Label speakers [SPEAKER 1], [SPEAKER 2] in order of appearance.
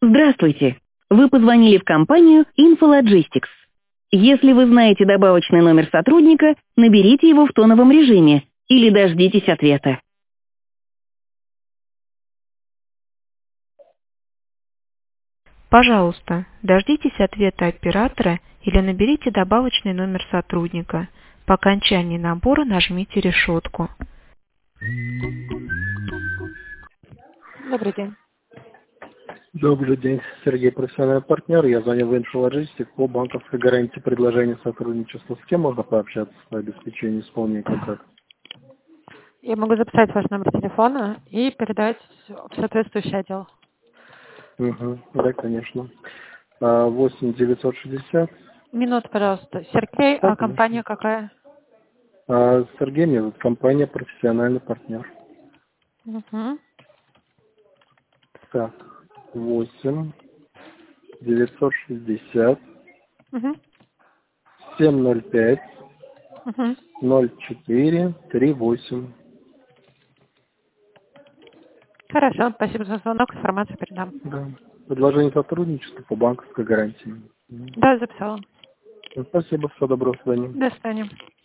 [SPEAKER 1] Здравствуйте! Вы позвонили в компанию Infologistics. Если вы знаете добавочный номер сотрудника, наберите его в тоновом режиме или дождитесь ответа.
[SPEAKER 2] Пожалуйста, дождитесь ответа оператора или наберите добавочный номер сотрудника. По окончании набора нажмите решетку.
[SPEAKER 3] Добрый день.
[SPEAKER 4] Добрый день, Сергей, профессиональный партнер. Я звоню в Infologistics по банковской гарантии предложения сотрудничества. С кем можно пообщаться по обеспечению исполнения контракта?
[SPEAKER 3] Я могу записать ваш номер телефона и передать в соответствующий отдел.
[SPEAKER 4] Угу, да, конечно. 8 960.
[SPEAKER 3] Минуту, пожалуйста. Сергей,
[SPEAKER 4] Да,
[SPEAKER 3] а компания какая?
[SPEAKER 4] Сергей, меня зовут, компания профессиональный партнер.
[SPEAKER 3] Угу.
[SPEAKER 4] Так, 8 960
[SPEAKER 3] Угу.
[SPEAKER 4] 705
[SPEAKER 3] Угу.
[SPEAKER 4] 04 38.
[SPEAKER 3] Хорошо, спасибо за звонок, информацию передам.
[SPEAKER 4] Да. Предложение сотрудничества по банковской гарантии.
[SPEAKER 3] Да, записала.
[SPEAKER 4] Спасибо, всего доброго, до свидания.
[SPEAKER 3] До свидания.